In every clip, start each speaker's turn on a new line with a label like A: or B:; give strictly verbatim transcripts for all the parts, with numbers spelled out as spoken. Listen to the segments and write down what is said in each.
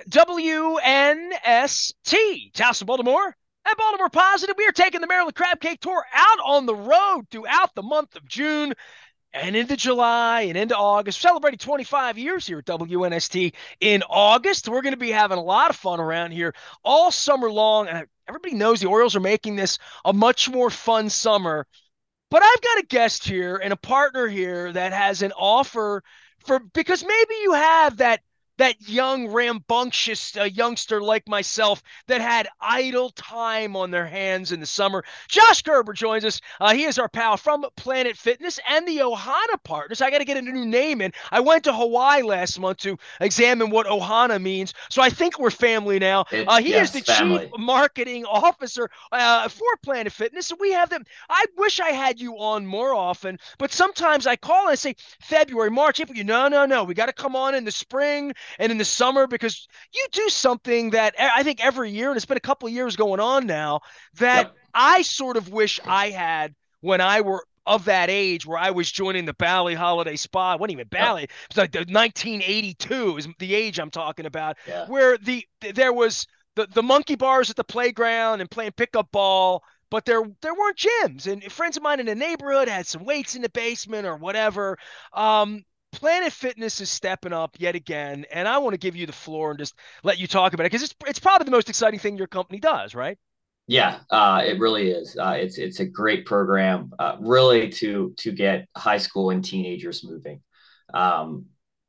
A: W N S T, Towson, Baltimore, and Baltimore Positive. We are taking the Maryland Crab Cake Tour out on the road throughout the month of June and into July and into August. We're celebrating twenty-five years here at W N S T in August. We're going to be having a lot of fun around here all summer long. And everybody knows the Orioles are making this a much more fun summer. But I've got a guest here and a partner here that has an offer for, because maybe you have that that young rambunctious uh, youngster like myself that had idle time on their hands in the summer. Josh Gerber joins us. Uh, he is our pal from Planet Fitness and the Ohana Partners. I got to get a new name in. I went to Hawaii last month to examine what Ohana means, so I think we're family now.
B: It
A: Uh, he is the
B: yes,
A: chief
B: family.
A: marketing officer uh, for Planet Fitness, and we have them. I wish I had you on more often, but sometimes I call and I say February, March, April. You no, no, no. We got to come on in the spring and in the summer because you do something that I think every year, and it's been a couple of years going on now, that
B: Yep.
A: I sort of wish I had when I were of that age where I was joining the Bally Holiday Spa. It wasn't even
B: Yep.
A: Bally. It was like the nineteen eighty-two is the age I'm talking about,
B: Yeah.
A: where the there was the, the monkey bars at the playground and playing pickup ball, but there there weren't gyms. And friends of mine in the neighborhood had some weights in the basement or whatever. Um, Planet Fitness is stepping up yet again, and I want to give you the floor and just let you talk about it because it's it's probably the most exciting thing your company does, right?
B: Yeah. Uh, it really is. Uh, it's it's a great program, uh, really to to get high school and teenagers moving, um,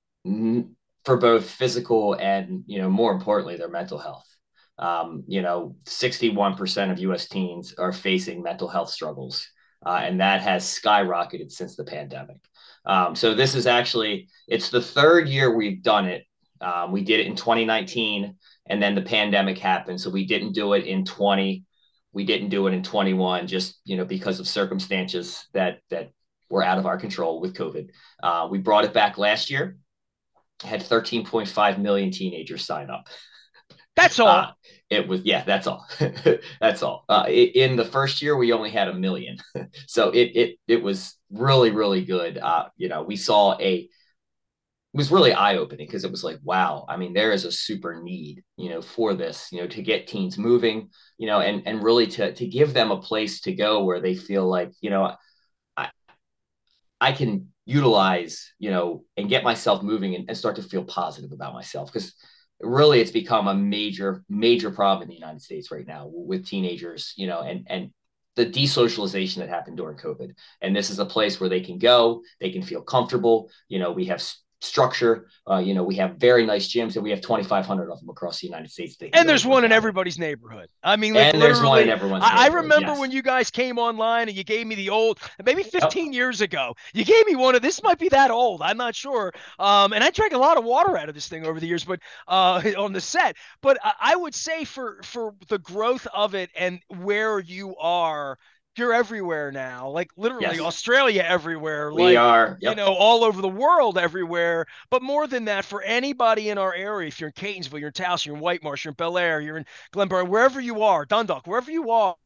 B: for both physical and, you know, more importantly, their mental health. Um, you know, sixty-one percent of U S teens are facing mental health struggles, uh, and that has skyrocketed since the pandemic. Um, so this is actually it's the third year we've done it. Um, we did it in twenty nineteen, and then the pandemic happened, so we didn't do it in twenty. We didn't do it in twenty-one, just, you know, because of circumstances that that were out of our control with COVID. Uh, we brought it back last year, had thirteen point five million teenagers sign up.
A: That's
B: Uh,
A: all.
B: it was, yeah, that's all. That's all. Uh, it, in the first year, we only had a million. So it, it, it was really, really good. Uh, you know, we saw a, it was really eye opening because it was like, wow, I mean, there is a super need, you know, for this, you know, to get teens moving, you know, and, and really to, to give them a place to go where they feel like, you know, I, I can utilize, you know, and get myself moving and, and start to feel positive about myself. Because really it's become a major, major problem in the United States right now with teenagers, you know, and, and the desocialization that happened during COVID. And this is a place where they can go, they can feel comfortable. You know, we have structure. Uh, you know, we have very nice gyms and we have twenty-five hundred of them across the United States they can
A: And
B: go
A: there's
B: and work
A: one in
B: out in.
A: everybody's neighborhood. I mean, like
B: And there's one in
A: literally,
B: everyone's
A: I, I
B: neighborhood.
A: remember
B: Yes.
A: when you guys came online and you gave me the old, maybe
B: Yep.
A: fifteen years ago, you gave me one of this might be that old. I'm not sure. Um, and I drank a lot of water out of this thing over the years, but uh, on the set. But I, I would say for for the growth of it and where you are, you're everywhere now. Like literally
B: Yes.
A: Australia everywhere.
B: We
A: Like
B: are.
A: you
B: Yep.
A: know, all over the world everywhere. But more than that, for anybody in our area, if you're in Catonsville, you're in Towson, you're in White Marsh, you're in Bel Air, you're in Glenboro, wherever you are, Dundalk, wherever you are,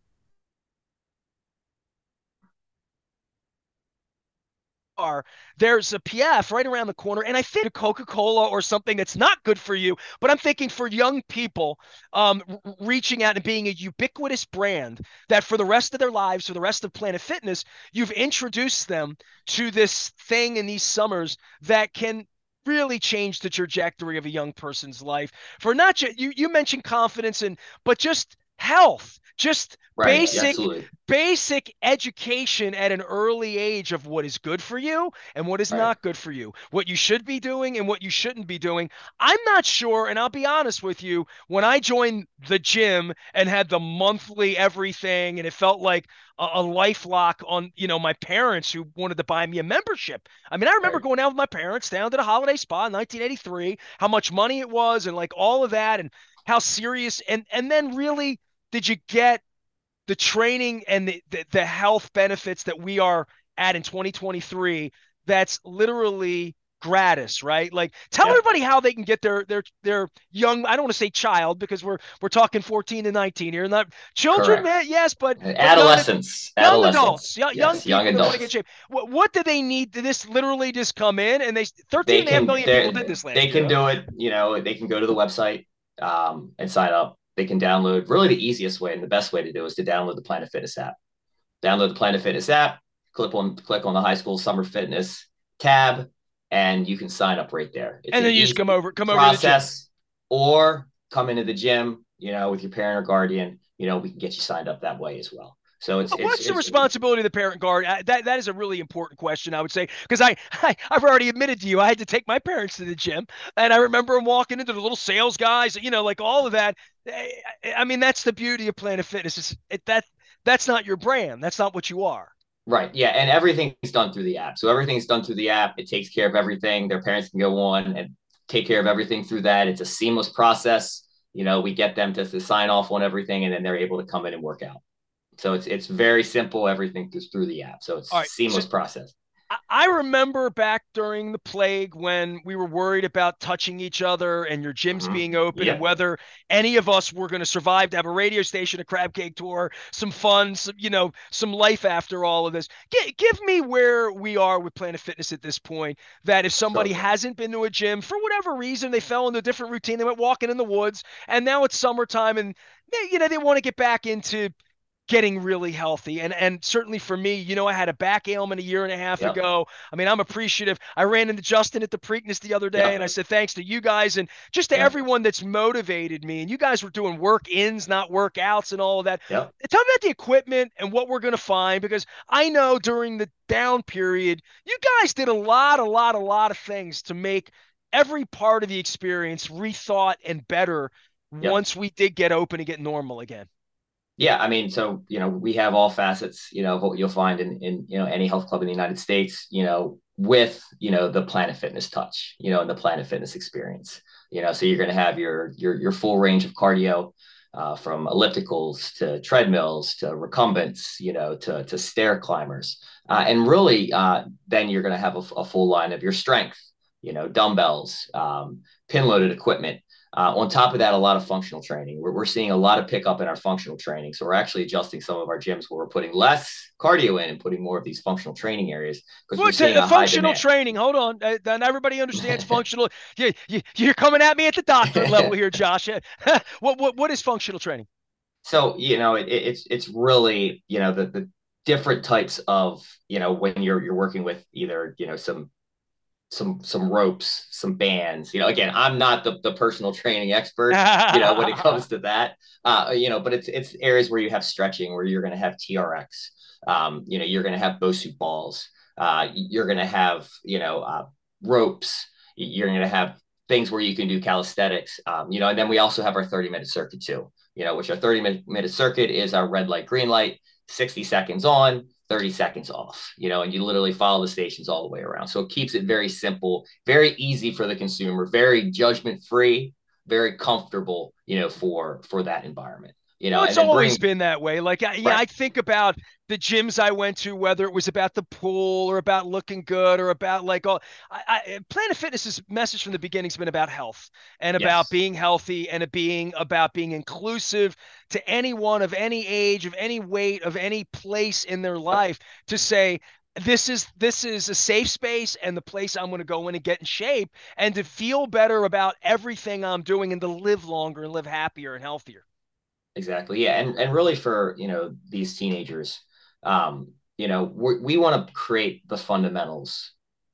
A: there's a P F right around the corner. And I think a Coca-Cola or something that's not good for you. But I'm thinking for young people, um, reaching out and being a ubiquitous brand that for the rest of their lives, for the rest of Planet Fitness, you've introduced them to this thing in these summers that can really change the trajectory of a young person's life for not just you you mentioned confidence and but just health, just
B: Right. Yeah,
A: basic
B: absolutely.
A: basic education at an early age of what is good for you and what is
B: Right.
A: not good for you, what you should be doing and what you shouldn't be doing. I'm not sure, and I'll be honest with you, when I joined the gym and had the monthly everything, and it felt like a, a life lock on, you know, my parents who wanted to buy me a membership. I mean, I remember
B: Right.
A: going out with my parents down to the Holiday Spa in nineteen eighty-three, how much money it was, and like all of that, and how serious, and and then really did you get the training and the, the, the health benefits that we are at in twenty twenty-three that's literally gratis, right? Like tell
B: Yep.
A: everybody how they can get their their their young, I don't want to say child because we're we're talking fourteen to nineteen here, not children,
B: Correct.
A: man, yes, but but young
B: Adolescence.
A: young
B: Adolescence.
A: adults, young, young
B: Yes. Young
A: people that want to get
B: adults.
A: shape. What, what do they need? Did this literally just come in and they thirteen
B: They
A: and a half
B: can
A: million people
B: they
A: did this
B: they
A: last year,
B: can
A: huh?
B: do it. You know, they can go to the website. um, and sign up. They can download, really the easiest way and the best way to do is to download the Planet Fitness app. Download the Planet Fitness app, click on click on the high school summer fitness tab, and you can sign up right there. It's
A: And
B: an
A: then you just come
B: easy
A: over, come over to the gym.
B: process. Or come into the gym, you know, with your parent or guardian. You know, we can get you signed up that way as well. So it's it's
A: What's the
B: it's
A: responsibility of the parent guard? Uh, That that is a really important question, I would say, because I, I I've already admitted to you I had to take my parents to the gym, and I remember them walking into the little sales guys, you know, like all of that. I, I mean, that's the beauty of Planet Fitness. Is it, that that's not your brand. That's not what you are.
B: right. Yeah, and everything's done through the app. So everything's done through the app. It takes care of everything. Their parents can go on and take care of everything through that. It's a seamless process. You know, we get them to, to sign off on everything, and then they're able to come in and work out. So it's it's very simple. Everything is through the app. So it's
A: All right. So
B: seamless process.
A: I remember back during the plague when we were worried about touching each other and your gyms
B: Mm-hmm.
A: being open and
B: Yeah.
A: whether any of us were going to survive to have a radio station, a crab cake tour, some fun, some, you know, some life after all of this. G- give me where we are with Planet Fitness at this point. That if somebody
B: Sure.
A: hasn't been to a gym for whatever reason, they fell into a different routine, they went walking in the woods, and now it's summertime and they, you know, they want to get back into getting really healthy. And and certainly for me, you know, I had a back ailment a year and a half
B: Yep.
A: ago. I mean, I'm appreciative. I ran into Justin at the Preakness the other day and I
B: Yep.
A: said thanks to you guys and just to
B: Yep.
A: everyone that's motivated me. And you guys were doing work ins, not workouts and all of that.
B: Yep.
A: Tell me about the equipment and what we're going to find because I know during the down period, you guys did a lot, a lot, a lot of things to make every part of the experience rethought and better
B: Yep.
A: once we did get open and get normal again.
B: Yeah, I mean, so you know, we have all facets, you know, of what you'll find in in you know any health club in the United States, you know, with you know the Planet Fitness touch, you know, and the Planet Fitness experience, you know. So you're going to have your your your full range of cardio, uh, from ellipticals to treadmills to recumbents, you know, to to stair climbers, uh, and really, uh, then you're going to have a, a full line of your strength, you know, dumbbells, um, pin loaded equipment. Uh, on top of that, a lot of functional training. We're, we're seeing a lot of pickup in our functional training. So we're actually adjusting some of our gyms where we're putting less cardio in and putting more of these functional training areas because we're
A: What's a,
B: seeing
A: a
B: a high
A: functional
B: demand.
A: training? Hold on. Uh, then everybody understands functional. You, you, you're coming at me at the doctorate level here, Josh. what, what, what is functional training?
B: So, you know, it, it's it's really, you know, the the different types of, you know, when you're you're working with either, you know, some some some ropes, some bands. You know, again, I'm not the, the personal training expert, you know, when it comes to that. Uh, you know, but it's it's areas where you have stretching, where you're going to have T R X. Um, you know, you're going to have Bosu balls. Uh, you're going to have, you know, uh, ropes. You're going to have things where you can do calisthenics. Um, you know, and then we also have our thirty minute circuit too. You know, which our thirty minute circuit is our red light, green light, sixty seconds on, thirty seconds off, you know, and you literally follow the stations all the way around. So it keeps it very simple, very easy for the consumer, very judgment free, very comfortable, you know, for for that environment, you know,
A: Well, it's
B: and then
A: always
B: bring
A: been that way. Like, I, yeah,
B: right.
A: I think about the gyms I went to, whether it was about the pool or about looking good or about like all. I, I, Planet Fitness's message from the beginning has been about health and about
B: Yes.
A: being healthy and it being about being inclusive to anyone of any age, of any weight, of any place in their
B: Yep.
A: life to say. This is this is a safe space and the place I'm going to go in and get in shape and to feel better about everything I'm doing and to live longer and live happier and healthier.
B: Exactly. Yeah. And, and really for, you know, these teenagers, um, you know, we we want to create the fundamentals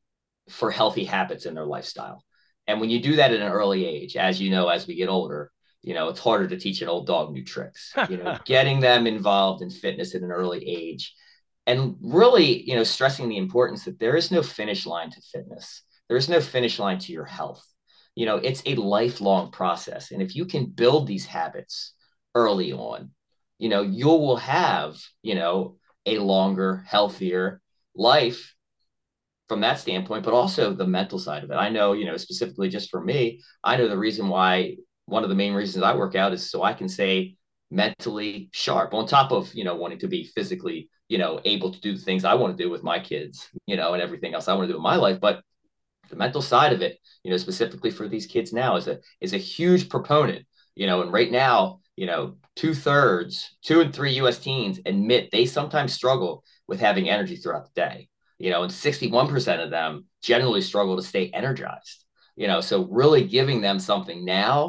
B: for healthy habits in their lifestyle. And when you do that at an early age, as you know, as we get older, you know, it's harder to teach an old dog new tricks. You know, getting them involved in fitness at an early age and really, you know, stressing the importance that there is no finish line to fitness. There is no finish line to your health. You know, it's a lifelong process. And if you can build these habits early on, you know, you will have, you know, a longer, healthier life from that standpoint, but also the mental side of it. I know, you know, specifically just for me, I know the reason why one of the main reasons I work out is so I can stay mentally sharp on top of, you know, wanting to be physically, you know, able to do the things I want to do with my kids, you know, and everything else I want to do in my life. But the mental side of it, you know, specifically for these kids now is a is a huge proponent, you know, and right now, you know, two thirds, two and three U S teens admit they sometimes struggle with having energy throughout the day, you know, and sixty-one percent of them generally struggle to stay energized, you know, so really giving them something now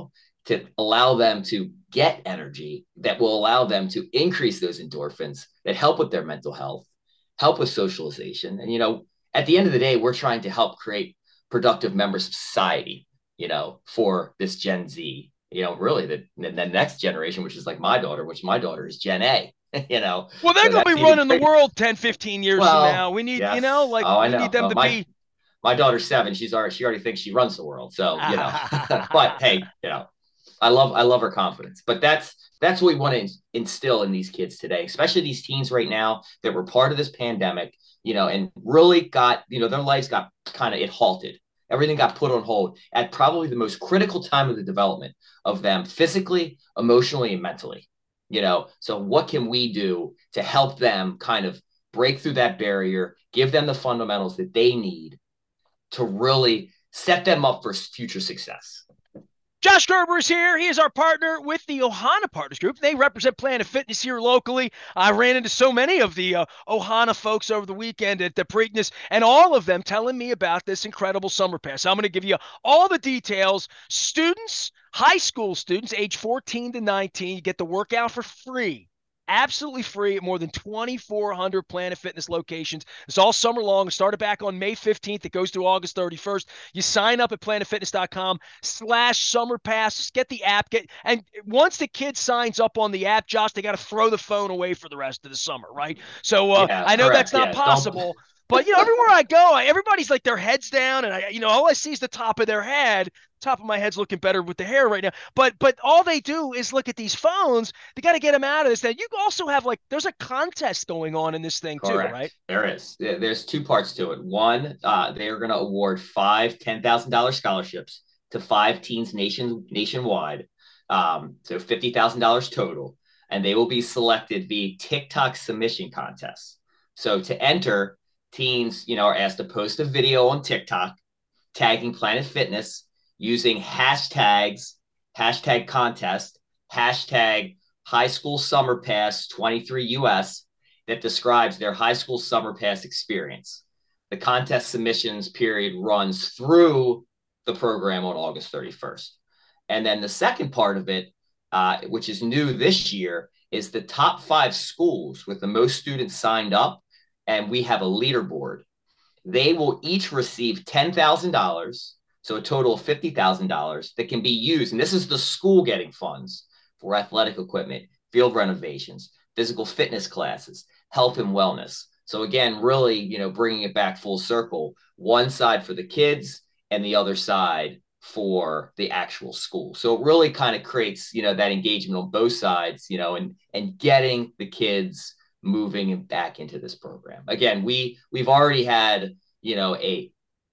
B: to allow them to get energy that will allow them to increase those endorphins that help with their mental health, help with socialization. And, you know, at the end of the day, we're trying to help create productive members of society, you know, for this Gen Z, you know, really the, the next generation, which is like my daughter, which my daughter is Gen A, you know,
A: Well, they're
B: so
A: going to
B: that's
A: be
B: even
A: running the
B: greater.
A: world ten, fifteen years from now.
B: Well,
A: We need, you know,
B: yes.
A: like
B: Oh, I
A: we need
B: know.
A: them
B: Well,
A: to
B: my
A: be.
B: my daughter's seven. She's already she already thinks she runs the world. So, you know, but hey, you know, I love I love her confidence. But that's that's what we want to instill in these kids today, especially these teens right now that were part of this pandemic, you know, and really got, you know, their lives got kind of it halted. Everything got put on hold at probably the most critical time of the development of them physically, emotionally, and mentally. You know, so what can we do to help them kind of break through that barrier, give them the fundamentals that they need to really set them up for future success?
A: Josh Gerber is here. He is our partner with the Ohana Partners Group. They represent Planet Fitness here locally. I ran into so many of the uh, Ohana folks over the weekend at the Preakness, and all of them telling me about this incredible summer pass. I'm going to give you all the details. Students, high school students, age fourteen to nineteen, you get the workout for free. Absolutely free at more than twenty-four hundred Planet Fitness locations. It's all summer long. It started back on May fifteenth. It goes through August thirty-first. You sign up at planetfitness.com slash summer pass. Just get the app. Get and once the kid signs up on the app, Josh, they got to throw the phone away for the rest of the summer, right? So uh,
B: Yeah,
A: I know that's
B: correct.
A: not
B: Yeah, don't.
A: possible. But you know, everywhere I go, everybody's like their heads down, and I, you know, all I see is the top of their head. Top of my head's looking better with the hair right now. But but all they do is look at these phones. They got to get them out of this. Now you also have like there's a contest going on in this thing too, right?
B: Correct. There is. There's two parts to it. One, uh, they are going to award five ten thousand dollars scholarships to five teams nation nationwide. Um, so fifty thousand dollars total, and they will be selected via TikTok submission contest. So to enter, teens, you know, are asked to post a video on TikTok tagging Planet Fitness using hashtags, hashtag contest, hashtag high school summer pass twenty-three U S that describes their high school summer pass experience. The contest submissions period runs through the program on August thirty-first. And then the second part of it, uh, which is new this year, is the top five schools with the most students signed up. And we have a leaderboard. They will each receive ten thousand dollars, so a total of fifty thousand dollars that can be used. And this is the school getting funds for athletic equipment, field renovations, physical fitness classes, health and wellness. So again, really, you know, bringing it back full circle, one side for the kids and the other side for the actual school. So it really kind of creates, you know, that engagement on both sides, you know, and and getting the kids moving back into this program. Again, we we've already had, you know, a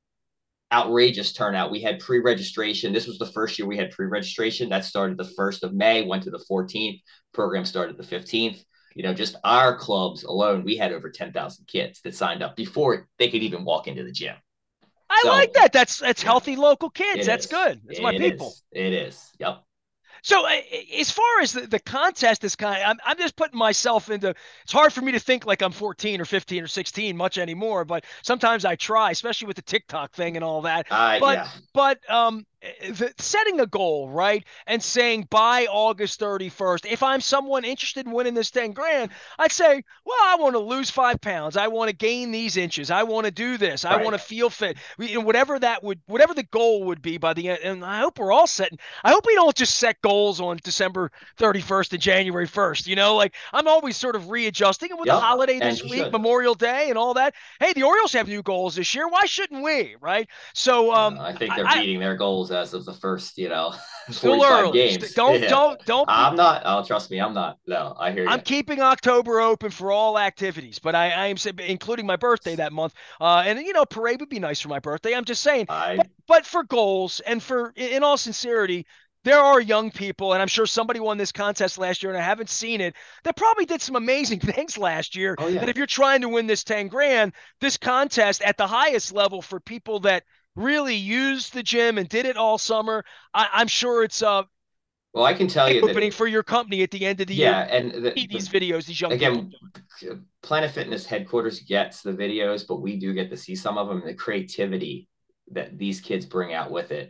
B: outrageous turnout. We had pre-registration. This was the first year we had pre-registration. That started the first of May, went to the fourteenth. Program started the fifteenth. You know, just our clubs alone, we had over ten thousand kids that signed up before they could even walk into the gym.
A: I like
B: So,
A: that. That's that's
B: yeah,
A: healthy local kids.
B: it
A: That's
B: is.
A: good. That's my
B: It
A: people.
B: is. It is. Yep.
A: So as far as the, the contest is kind of, I'm, I'm just putting myself into, it's hard for me to think like I'm fourteen or fifteen or sixteen much anymore, but sometimes I try, especially with the TikTok thing and all that.
B: Uh,
A: But,
B: yeah.
A: but, um, the, setting a goal, right? And saying by August thirty-first, if I'm someone interested in winning this ten grand, I'd say, well, I want to lose five pounds. I want to gain these inches. I want to do this. I want
B: Right.
A: to feel fit. You know, whatever that would, whatever the goal would be by the end. And I hope we're all setting, I hope we don't just set goals on December thirty-first and January first. You know, like I'm always sort of readjusting. And with the
B: Yep.
A: holiday
B: And
A: this
B: you
A: week,
B: should.
A: Memorial Day and all that, hey, the Orioles have new goals this year. Why shouldn't we? Right. So,
B: Uh,
A: um,
B: I think
A: I,
B: they're
A: I
B: beating their goals as of the first, you know,
A: still
B: forty-five
A: early.
B: games.
A: Don't,
B: Yeah.
A: don't, don't be.
B: I'm not. Oh, trust me, I'm not. No, I hear
A: I'm
B: you.
A: keeping October open for all activities, but I, I am including my birthday that month. Uh, and you know, parade would be nice for my birthday. I'm just saying, but
B: I
A: but for goals and for, in all sincerity, there are young people, and I'm sure somebody won this contest last year, and I haven't seen it, that probably did some amazing things last year.
B: oh
A: That
B: yeah.
A: if you're trying to win this ten grand, this contest at the highest level for people that really used the gym and did it all summer, I, I'm sure it's uh
B: Well, I can tell you that
A: opening for your company at the end of the year.
B: yeah, and the,
A: See these
B: the
A: videos these young people
B: again, Planet Fitness headquarters gets the videos, but we do get to see some of them. The creativity that these kids bring out with it.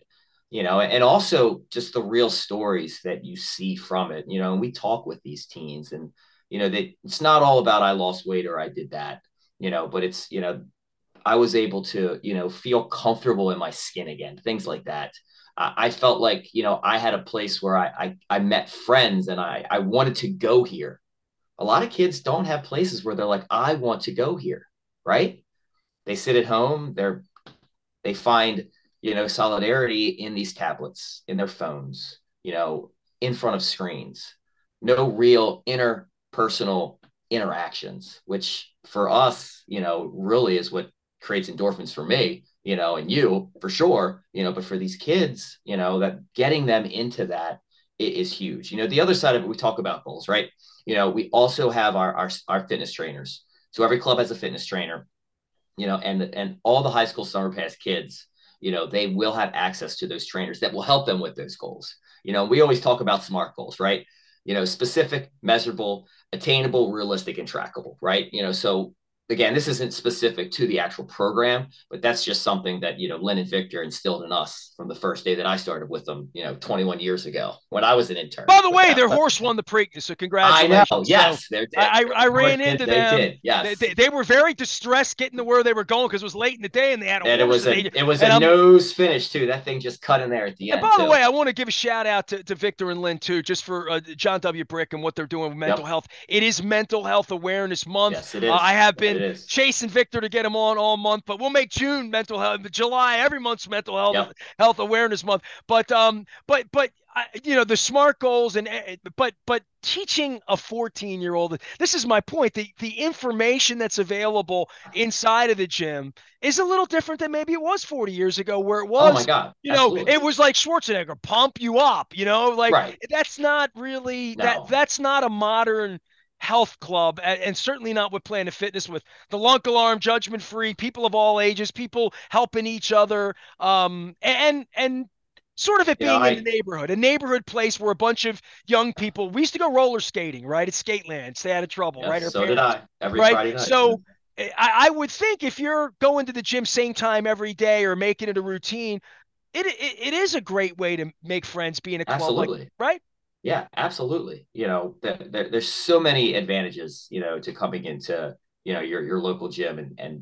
B: you know, and also just the real stories that you see from it, you know, and we talk with these teens and, you know, they, it's not all about I lost weight or I did that, you know, but it's, you know, I was able to, you know, feel comfortable in my skin again, things like that. I, I felt like, you know, I had a place where I, I, I met friends and I, I wanted to go here. A lot of kids don't have places where they're like, I want to go here, right? They sit at home, they're they find, you know, solidarity in these tablets, in their phones, you know, in front of screens. No real interpersonal interactions, which for us, you know, really is what creates endorphins for me, you know, and you for sure, you know, but for these kids, you know, that getting them into that is huge. You know, the other side of it, we talk about goals, right? You know, we also have our, our, our fitness trainers. So every club has a fitness trainer, you know, and and all the high school summer pass kids, you know, they will have access to those trainers that will help them with those goals. You know, we always talk about SMART goals, right? You know, specific, measurable, attainable, realistic, and trackable, right? You know, so again, this isn't specific to the actual program, but that's just something that, you know, Lynn and Victor instilled in us from the first day that I started with them, you know, twenty-one years ago when I was an intern
A: By the
B: with
A: way,
B: them.
A: their horse won the Preakness, so
B: I know.
A: congratulations. So
B: Yes, they did.
A: I, I, I ran
B: Did.
A: into
B: They
A: them.
B: did.
A: They,
B: Yes.
A: they, they were very distressed getting to where they were going because it was late in the day and they had a
B: And it
A: horse
B: was
A: and
B: a
A: they
B: it was a
A: and I'm
B: nose finish too. That thing just cut in there at the
A: and
B: end
A: by the
B: too.
A: way, I want to give a shout out to, to Victor and Lynn too, just for uh, John W. Brick and what they're doing with mental
B: Yep.
A: health. It is Mental Health Awareness Month.
B: Yes, it
A: Uh, I
B: is.
A: have
B: It
A: been
B: is.
A: chasing Victor to get him on all month, but we'll make June Mental Health, July, every month's Mental Health
B: Yep.
A: Health Awareness Month. But um, but but I, you know the SMART goals and but but teaching a fourteen year old, this is my point, the the information that's available inside of the gym is a little different than maybe it was forty years ago, where it
B: Oh my
A: was,
B: God.
A: you know,
B: Absolutely.
A: it was like Schwarzenegger, pump you up, you know, like
B: Right.
A: that's not really that
B: No.
A: that's not a modern health club, and, and certainly not what Planet Fitness with the lunk alarm, judgment free, people of all ages, people helping each other, um, and and sort of it
B: You know,
A: being in the
B: I
A: neighborhood, a neighborhood place where a bunch of young people, we used to go roller skating, right? At Skateland, stay out of trouble, right?
B: yes,
A: Our
B: so did
A: parents,
B: I every
A: right?
B: Friday night.
A: So I, I would think if you're going to the gym same time every day or making it a routine, it, it it is a great way to make friends being a club like,
B: Absolutely.
A: right?
B: Yeah, absolutely. You know, there, there, there's so many advantages, you know, to coming into, you know, your your local gym and and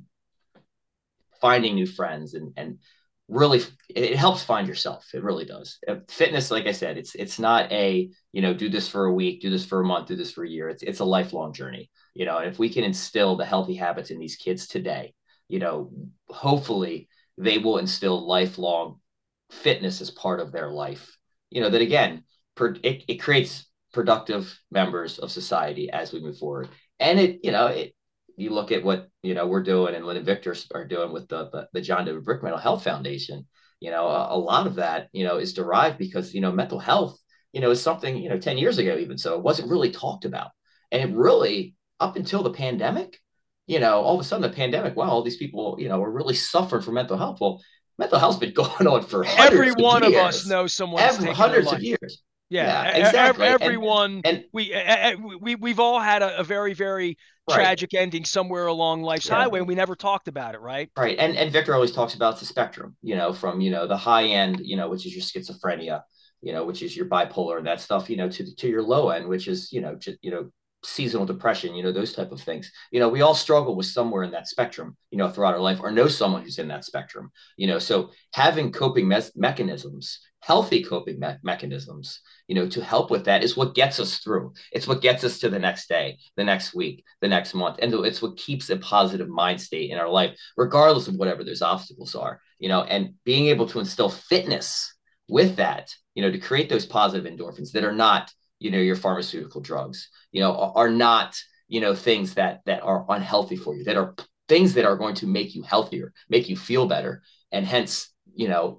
B: finding new friends and and really it helps find yourself. It really does. Fitness, like I said, it's it's not a, you know, do this for a week, do this for a month, do this for a year. It's it's a lifelong journey, you know. And if we can instill the healthy habits in these kids today, you know, hopefully they will instill lifelong fitness as part of their life. You know, that again, per, it, it creates productive members of society as we move forward. And it, you know, it you look at what, you know, we're doing and Lynn and Victor are doing with the the, the John W. Brick Mental Health Foundation. You know, a, a lot of that, you know, is derived because, you know, mental health, you know, is something, you know, ten years ago even so it wasn't really talked about. And it really up until the pandemic, you know, all of a sudden the pandemic, wow, all these people, you know, were really suffering from mental health. Well, mental health's been going on for
A: Every
B: hundreds of
A: one of us
B: years,
A: knows someone that's
B: ever
A: taken their
B: hundreds of
A: life.
B: years. Yeah,
A: Yeah,
B: exactly. And
A: everyone
B: and
A: we we we've all had a, a very very
B: right,
A: tragic ending somewhere along life's
B: yeah,
A: highway, and we never talked about it, right?
B: right. And and Victor always talks about the spectrum, you know, from, you know, the high end, you know, which is your schizophrenia, you know, which is your bipolar and that stuff, you know, to to your low end, which is, you know, just, you know, seasonal depression, you know, those type of things. You know, we all struggle with somewhere in that spectrum, you know, throughout our life or know someone who's in that spectrum, you know. So having coping me- mechanisms, healthy coping me- mechanisms, you know, to help with that is what gets us through. It's what gets us to the next day, the next week, the next month. And it's what keeps a positive mind state in our life, regardless of whatever those obstacles are, you know, and being able to instill fitness with that, you know, to create those positive endorphins that are not, you know, your pharmaceutical drugs, you know, are, are not, you know, things that that are unhealthy for you, that are things that are going to make you healthier, make you feel better, and hence, you know,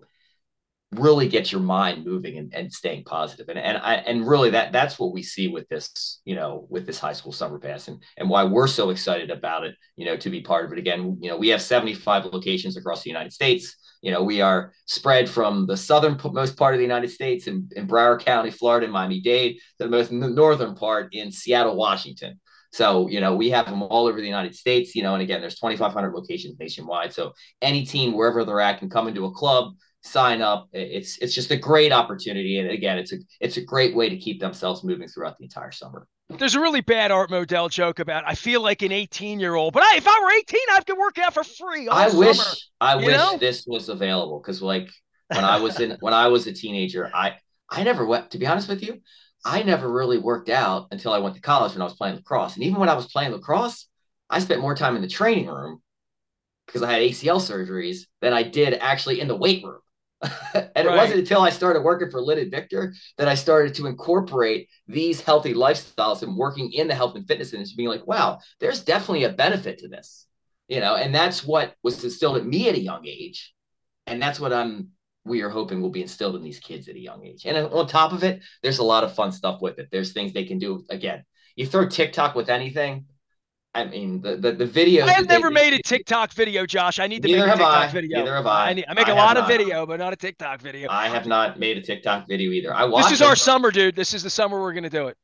B: really get your mind moving and, and staying positive. And and I and really that that's what we see with this, you know, with this high school summer pass and and why we're so excited about it, you know, to be part of it. Again, you know, we have seventy-five locations across the United States. You know, we are spread from the southern most part of the United States in, in Broward County, Florida, and Miami-Dade, to the most northern part in Seattle, Washington. So, you know, we have them all over the United States, you know, and again, there's twenty-five hundred locations nationwide. So any team, wherever they're at, can come into a club, sign up. It's it's just a great opportunity, and again, it's a it's a great way to keep themselves moving throughout the entire summer.
A: There's a really bad Art Modell joke about I feel like an eighteen year old, but I, if I were eighteen, I could work out for free all
B: I
A: summer.
B: wish I
A: You
B: wish
A: know?
B: this was available because like when I was in when I was a teenager, I I never went to be honest with you, I never really worked out until I went to college when I was playing lacrosse. And even when I was playing lacrosse, I spent more time in the training room because I had A C L surgeries than I did actually in the weight room. And it
A: Right.
B: wasn't until I started working for Lynn and Victor that I started to incorporate these healthy lifestyles and working in the health and fitness industry, being like, wow, there's definitely a benefit to this, you know, and that's what was instilled in me at a young age. And that's what I'm, we are hoping will be instilled in these kids at a young age. And on top of it, there's a lot of fun stuff with it. There's things they can do. Again, you throw TikTok with anything. I mean, the, the, the
A: I
B: videos
A: have
B: that they,
A: never
B: they,
A: made a TikTok video, Josh. I need to make
B: neither
A: a
B: have
A: TikTok
B: I,
A: video.
B: neither have
A: I
B: I,
A: need, I make
B: I
A: a
B: have
A: lot of
B: not.
A: video, but not a TikTok video.
B: I have not made a TikTok video either. I
A: This
B: watch
A: is our
B: them.
A: summer, dude. This is the summer we're going to do it.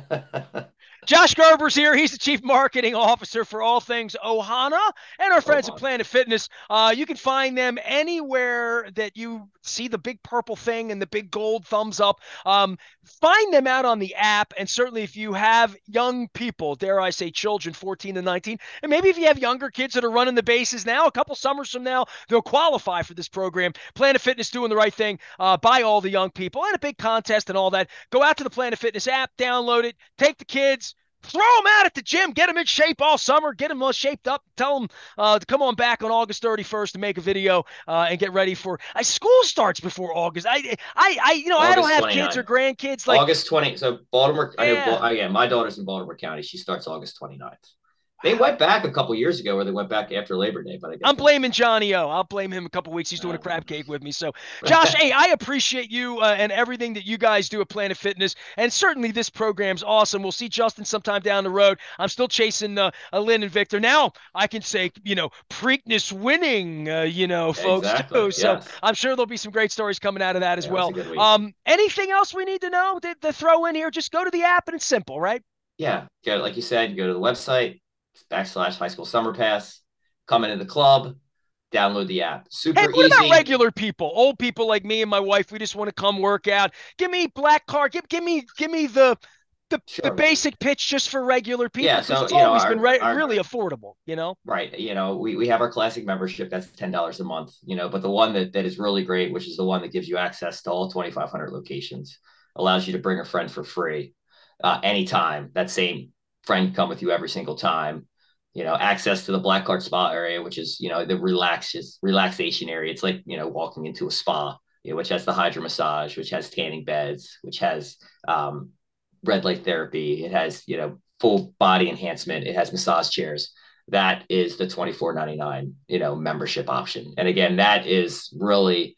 A: Josh Gerber's here. He's the Chief Marketing Officer for all things Ohana and our
B: Oh,
A: friends at Planet Fitness. Uh, you can find them anywhere that you see the big purple thing and the big gold thumbs up. Um, find them out on the app. And certainly if you have young people, dare I say children, fourteen to nineteen, and maybe if you have younger kids that are running the bases now, a couple summers from now, they'll qualify for this program. Planet Fitness doing the right thing uh, by all the young people and a big contest and all that. Go out to the Planet Fitness app, download it, take the kids, throw them out at the gym, get them in shape all summer, get them all shaped up, tell them uh, to come on back on August thirty-first to make a video uh, and get ready for uh, school starts before August. I, I, I, you know, I don't
B: August
A: have kids or
B: 29th.
A: grandkids. Like,
B: August twentieth. So Baltimore, I know,
A: yeah,
B: again, my daughter's in Baltimore County. She starts August twenty-ninth. They went back a couple years ago where they went back after Labor Day, but I guess
A: I'm
B: they
A: blaming Johnny O. I'll blame him a couple weeks. He's doing a
B: uh,
A: crab cake with me. So, Josh, hey, I appreciate you uh, and everything that you guys do at Planet Fitness. And certainly this program's awesome. We'll see Justin sometime down the road. I'm still chasing uh, Lynn and Victor. Now I can say, you know, Preakness winning, uh, you know, folks,
B: exactly.
A: too. So
B: Yes.
A: I'm sure there'll be some great stories coming out of that as
B: Yeah, it was
A: well.
B: a good week.
A: Um, anything else we need to know to, to throw in here? Just go to the app and it's simple, right?
B: Yeah. Go, like you said, go to the website, backslash high school summer pass, come into the club, download the app.
A: Hey,
B: Super
A: what about
B: easy.
A: regular people? Old people like me and my wife, we just want to come work out. Give me black card. Give give me give me the the the
B: Sure.
A: basic pitch just for regular people
B: Yeah.
A: because
B: So,
A: it's
B: you know,
A: always been
B: our,
A: re-
B: our,
A: really affordable, you know?
B: right. You know, we, we have our classic membership. That's ten dollars a month, you know, but the one that, that is really great, which is the one that gives you access to all twenty-five hundred locations, allows you to bring a friend for free uh, anytime. That same friend can come with you every single time. You know, access to the Black Card Spa area, which is, you know, the relaxes relaxation area. It's like, you know, walking into a spa, you know, which has the hydro massage, which has tanning beds, which has um, red light therapy. It has, you know, full body enhancement. It has massage chairs. That is the twenty-four ninety-nine, you know, membership option. And again, that is really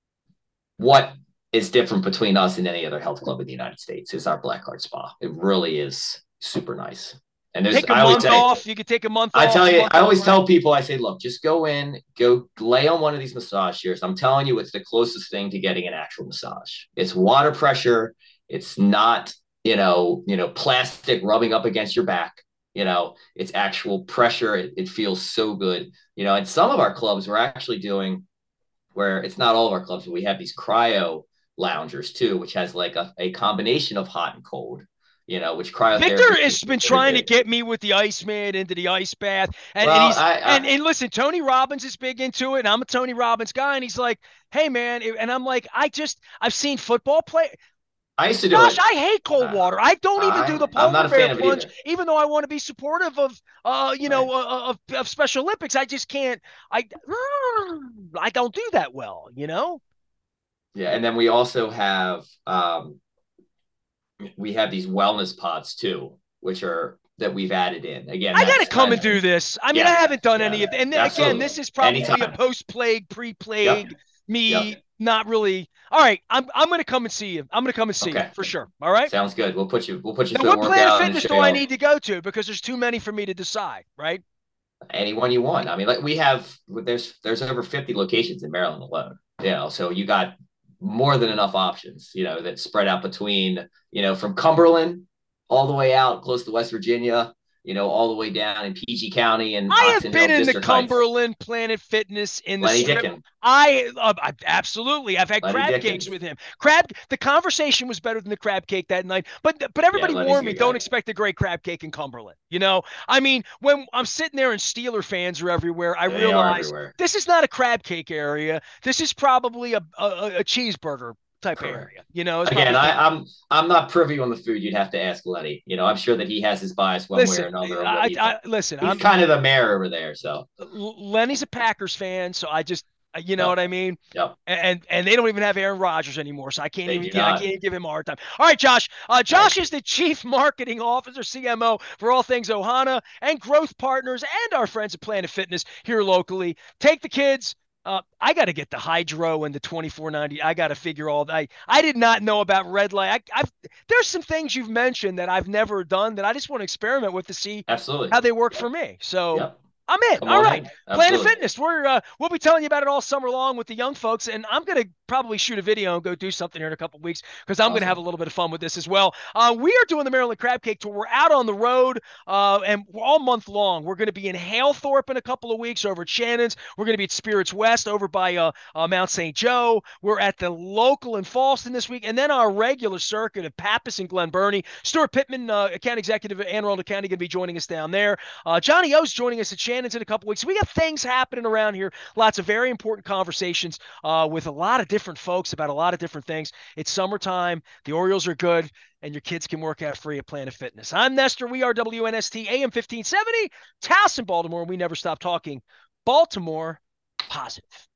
B: what is different between us and any other health club in the United States is our Black Card Spa. It really is super nice. And there's,
A: Take a
B: I always
A: month
B: say,
A: off. You could take a month
B: I
A: off,
B: tell
A: a
B: you,
A: month
B: I
A: off,
B: always
A: right?
B: tell people, I say, look, just go in, go lay on one of these massage chairs. I'm telling you, it's the closest thing to getting an actual massage. It's water pressure. It's not, you know, you know, plastic rubbing up against your back. You know, it's actual pressure. It, it feels so good. You know, and some of our clubs we're actually doing where it's not all of our clubs, but we have these cryo loungers too, which has like a, a combination of hot and cold, you know, which
A: Victor
B: cryotherapy is
A: has been
B: very
A: trying to
B: good.
A: get me with the Iceman into the ice bath, and, and
B: Well,
A: he's
B: I,
A: and
B: I
A: and listen, Tony Robbins is big into it, and I'm a Tony Robbins guy, and he's like, "Hey, man," and I'm like, "I just I've seen football play."
B: I used to do
A: Gosh,
B: it.
A: I hate cold
B: Uh,
A: water. I don't even do
B: I
A: the
B: I'm not
A: polar
B: a
A: bear
B: fan of it
A: plunge,
B: either.
A: even though I want to be supportive of, uh, you know,
B: Right.
A: uh, of, of Special Olympics. I just can't. I I don't do that well, you know.
B: Yeah. And then we also have um we have these wellness pods too, which are that we've added in. Again,
A: I got to
B: that's
A: come
B: kind
A: and
B: of
A: do this. I mean, I
B: yeah,
A: haven't done any
B: yeah,
A: of it. And again,
B: absolutely.
A: this is probably a
B: Anytime.
A: post-plague,
B: Yep.
A: pre-plague,
B: Yep.
A: me not really. All right, I'm I'm gonna come and see you. I'm gonna come and see you
B: Okay.
A: for sure. All right.
B: Sounds good. We'll put you we'll put you
A: Now,
B: through a
A: what Planet
B: workout and
A: Fitness
B: show
A: do
B: you
A: I
B: all
A: need to go to? Because there's too many for me to decide, right?
B: anyone you want. I mean, like we have there's there's over fifty locations in Maryland alone. You know, so you got more than enough options, you know, that spread out between, you know, from Cumberland all the way out close to West Virginia, you know, all the way down in P G County and
A: I have
B: Oxon
A: been
B: Hill,
A: in the
B: District Heights.
A: Cumberland Planet Fitness in the
B: Lenny
A: strip.
B: Dicken.
A: I, uh, I absolutely. I've had
B: Lenny
A: crab cakes
B: Dickens.
A: with him. Crab. The conversation was better than the crab cake that night. But but
B: Yeah,
A: everybody
B: Lenny's a
A: warned me,
B: good
A: don't
B: guy.
A: expect a great crab cake in Cumberland. You know, I mean, when I'm sitting there and Steeler fans are everywhere, I
B: They are
A: realize
B: everywhere.
A: this is not a crab cake area. This is probably a a, a cheeseburger type
B: Correct.
A: area. You know, it's
B: Again,
A: probably.
B: I, I'm I'm not privy on the food. You'd have to ask Lenny. You know, I'm sure that he has his bias one way or
A: Listen,
B: another on what
A: I,
B: he
A: I
B: thinks.
A: listen.
B: He's
A: I'm
B: kind of the mayor over there, so
A: Lenny's a Packers fan, so I just, you know
B: yep,
A: what I mean.
B: yep.
A: And and they don't even have Aaron Rodgers anymore, so I can't
B: They
A: even
B: do
A: get I
B: not.
A: can't even give him a hard time. All right, Josh. Uh,
B: Right.
A: Josh is the Chief Marketing Officer, C M O for all things Ohana and Growth Partners, and our friends at Planet Fitness here locally. Take the kids. Uh, I got to get the hydro and the twenty-four ninety. I got to figure all that. I, I did not know about red light. I, I've there's some things you've mentioned that I've never done that I just want to experiment with to see
B: Absolutely.
A: how they work for
B: Yep.
A: me. So
B: Yep.
A: I'm in.
B: Come
A: All
B: on
A: right.
B: in.
A: Planet
B: Absolutely.
A: Fitness. We're uh, we'll be telling you about it all summer long with the young folks, and I'm gonna probably shoot a video and go do something here in a couple weeks because I'm gonna have a
B: Awesome.
A: little bit of fun with this as well. Uh, we are doing the Maryland Crab Cake Tour. We're out on the road, uh, and we're all month long. We're gonna be in Halethorpe in a couple of weeks over at Shannon's. We're gonna be at Spirits West over by uh, uh, Mount Saint Joe. We're at the local in Falston this week, and then our regular circuit of Pappas and Glen Burnie. Stuart Pittman, uh, account executive at Anne Arundel County, gonna be joining us down there. Uh, Johnny O's joining us at Shannon's in a couple weeks. We got things happening around here. Lots of very important conversations uh, with a lot of different folks about a lot of different things. It's summertime. The Orioles are good, and your kids can work out free at Planet Fitness. I'm Nestor. We are W N S T A M fifteen seventy, Towson, Baltimore. We never stop talking Baltimore positive.